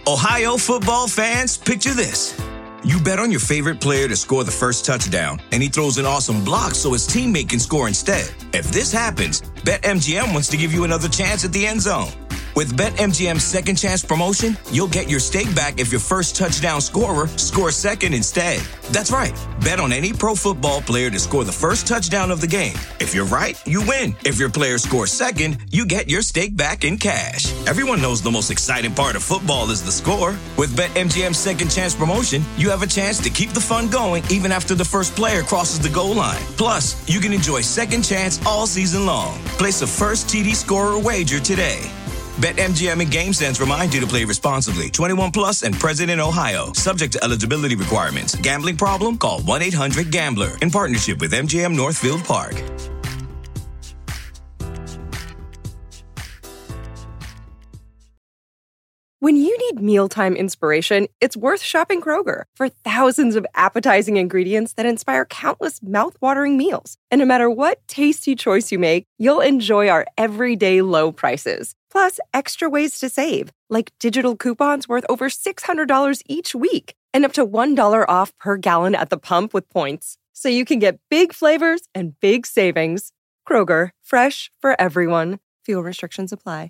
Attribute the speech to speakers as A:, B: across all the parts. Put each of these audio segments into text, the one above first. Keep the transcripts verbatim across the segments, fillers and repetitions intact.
A: Ohio football fans, picture this. You bet on your favorite player to score the first touchdown, and he throws an awesome block so his teammate can score instead. If this happens, BetMGM wants to give you another chance at the end zone. With BetMGM's Second Chance promotion, you'll get your stake back if your first touchdown scorer scores second instead. That's right. Bet on any pro football player to score the first touchdown of the game. If you're right, you win. If your player scores second, you get your stake back in cash. Everyone knows the most exciting part of football is the score. With BetMGM's Second Chance promotion, you have a chance to keep the fun going even after the first player crosses the goal line. Plus, you can enjoy Second Chance all season long. Place a first T D scorer wager today. BetMGM and GameSense remind you to play responsibly. twenty-one plus and present in Ohio. Subject to eligibility requirements. Gambling problem? Call one eight hundred gambler. In partnership with M G M Northfield Park.
B: When you need mealtime inspiration, it's worth shopping Kroger for thousands of appetizing ingredients that inspire countless mouthwatering meals. And no matter what tasty choice you make, you'll enjoy our everyday low prices. Plus, extra ways to save, like digital coupons worth over six hundred dollars each week and up to one dollar off per gallon at the pump with points. So you can get big flavors and big savings. Kroger, fresh for everyone. Fuel restrictions apply.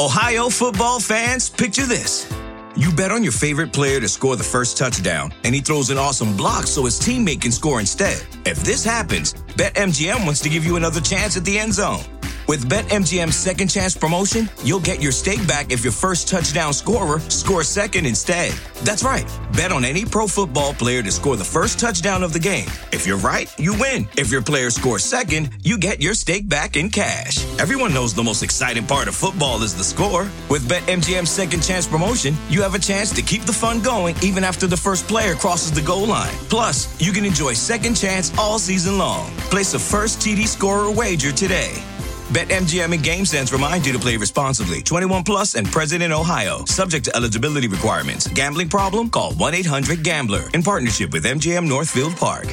A: Ohio football fans, picture this. You bet on your favorite player to score the first touchdown, and he throws an awesome block so his teammate can score instead. If this happens, BetMGM wants to give you another chance at the end zone. With BetMGM's second chance promotion, you'll get your stake back if your first touchdown scorer scores second instead. That's right. Bet on any pro football player to score the first touchdown of the game. If you're right, you win. If your player scores second, you get your stake back in cash. Everyone knows the most exciting part of football is the score. With BetMGM's second chance promotion, you have a chance to keep the fun going even after the first player crosses the goal line. Plus, you can enjoy second chance all season long. Place a first T D scorer wager today. BetMGM and GameSense remind you to play responsibly. twenty-one plus and present in Ohio. Subject to eligibility requirements. Gambling problem? Call one eight hundred gambler. In partnership with M G M Northfield Park.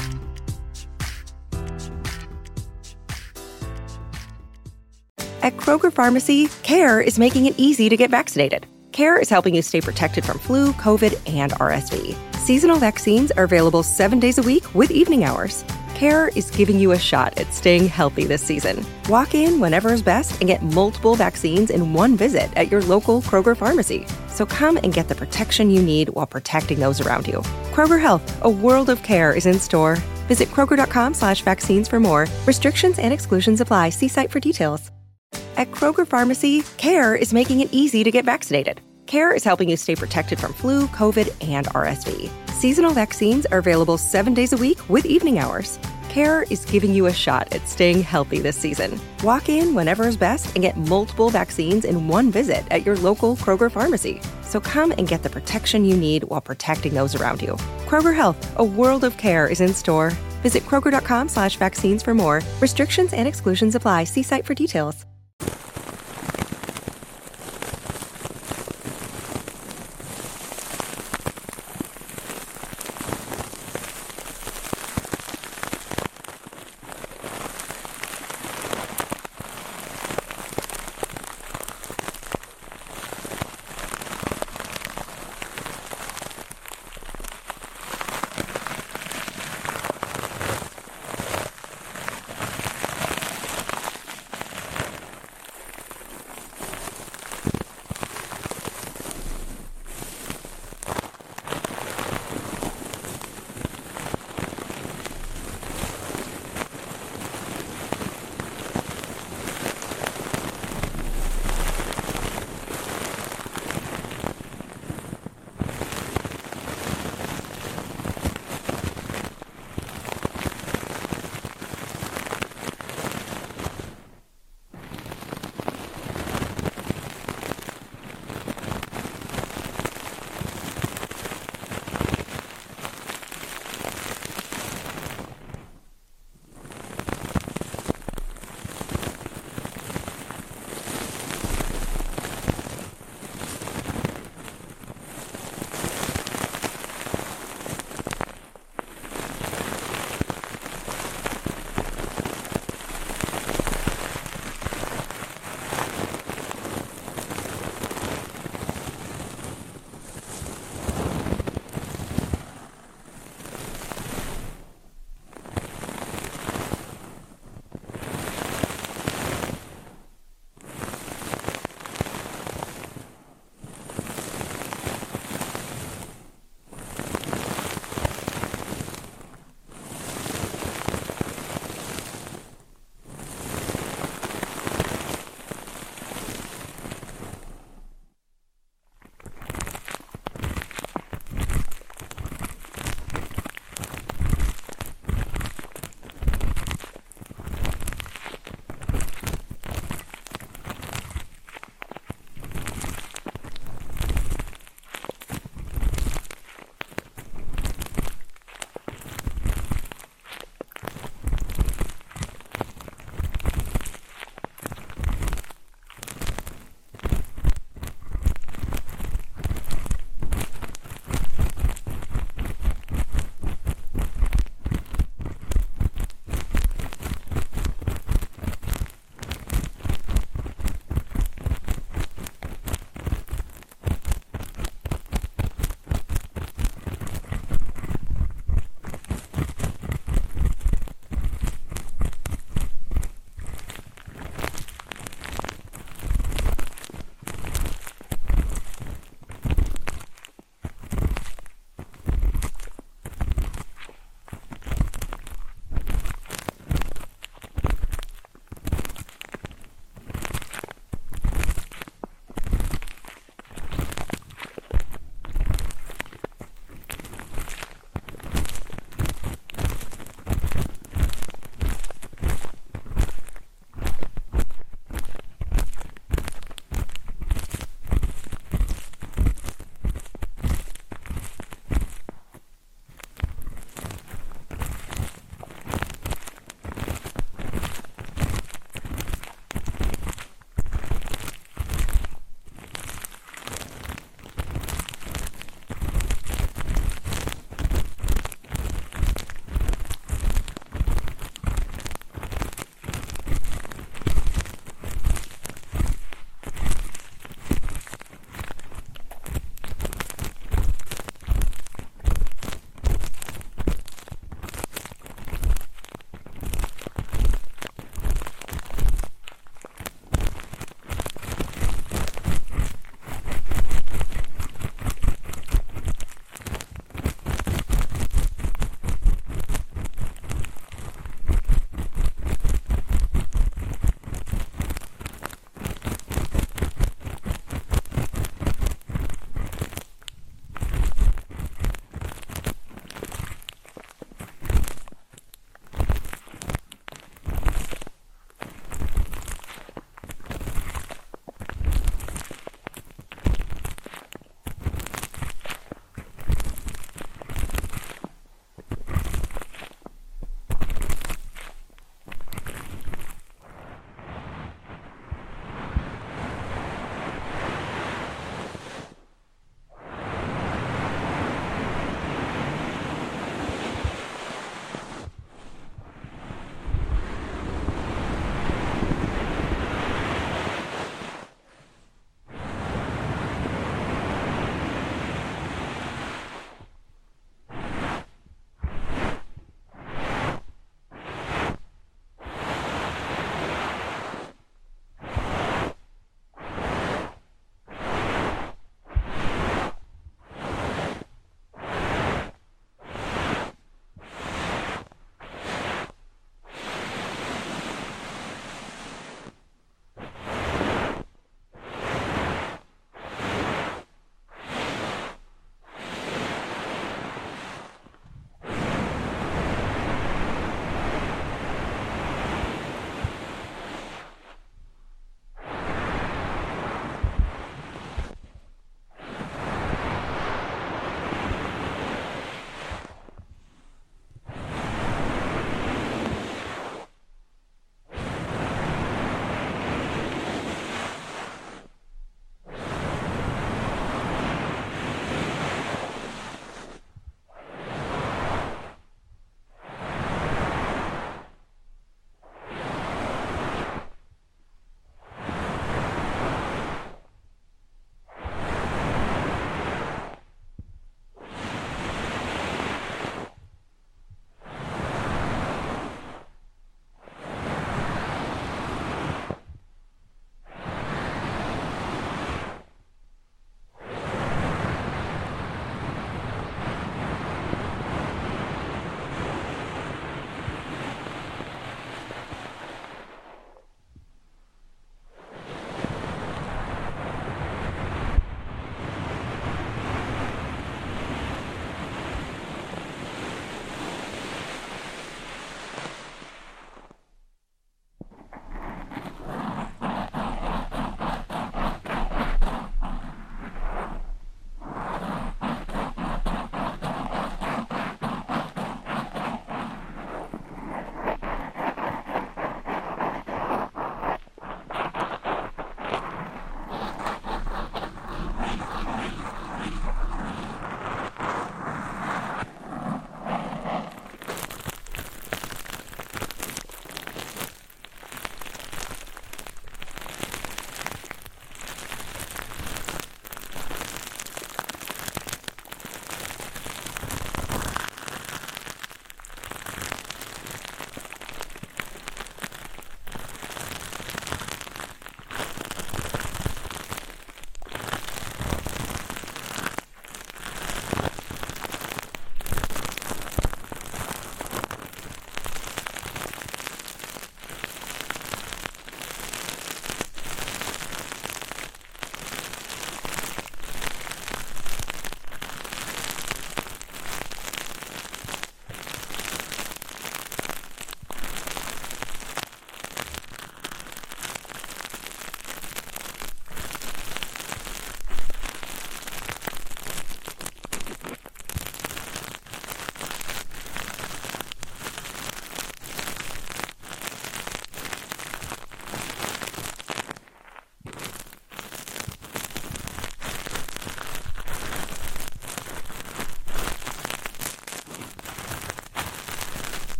B: At Kroger Pharmacy, CARE is making it easy to get vaccinated. CARE is helping you stay protected from flu, COVID, and R S V. Seasonal vaccines are available seven days a week with evening hours. CARE is giving you a shot at staying healthy this season. Walk in whenever is best and get multiple vaccines in one visit at your local Kroger pharmacy. So come and get the protection you need while protecting those around you. Kroger Health, a world of care is in store. Visit Kroger.com slash vaccines for more. Restrictions and exclusions apply. See site for details. At Kroger Pharmacy, CARE is making it easy to get vaccinated. CARE is helping you stay protected from flu, COVID, and R S V. Seasonal vaccines are available seven days a week with evening hours. CARE is giving you a shot at staying healthy this season. Walk in whenever is best and get multiple vaccines in one visit at your local Kroger pharmacy. So come and get the protection you need while protecting those around you. Kroger Health, a world of care is in store. Visit Kroger.com slash vaccines for more. Restrictions and exclusions apply. See site for details.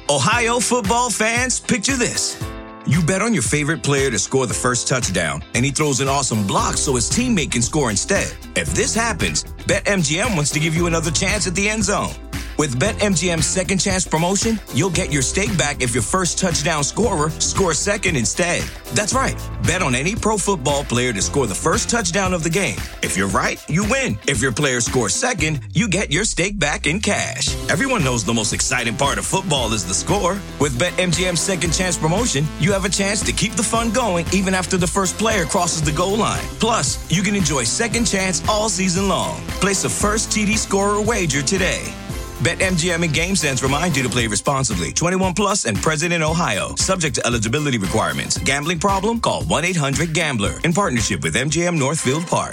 A: Ohio football fans, picture this. You bet on your favorite player to score the first touchdown, and he throws an awesome block so his teammate can score instead. If this happens, BetMGM wants to give you another chance at the end zone. With BetMGM's Second Chance promotion, you'll get your stake back if your first touchdown scorer scores second instead. That's right. Bet on any pro football player to score the first touchdown of the game. If you're right, you win. If your player scores second, you get your stake back in cash. Everyone knows the most exciting part of football is the score. With BetMGM's Second Chance promotion, you have a chance to keep the fun going even after the first player crosses the goal line. Plus, you can enjoy Second Chance all season long. Place a first T D scorer wager today. BetMGM and GameSense remind you to play responsibly. twenty-one plus and present in Ohio. Subject to eligibility requirements. Gambling problem? Call one eight hundred gambler. In partnership with M G M Northfield Park.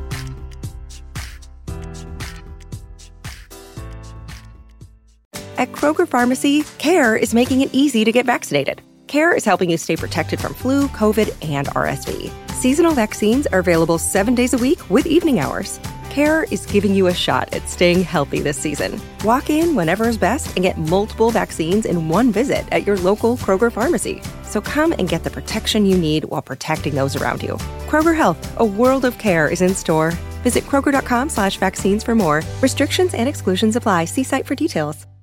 B: At Kroger Pharmacy, CARE is making it easy to get vaccinated. CARE is helping you stay protected from flu, COVID, and R S V. Seasonal vaccines are available seven days a week with evening hours. CARE is giving you a shot at staying healthy this season. Walk in whenever is best and get multiple vaccines in one visit at your local Kroger pharmacy. So come and get the protection you need while protecting those around you. Kroger Health, a world of care is in store. Visit Kroger.com slash vaccines for more. Restrictions and exclusions apply. See site for details.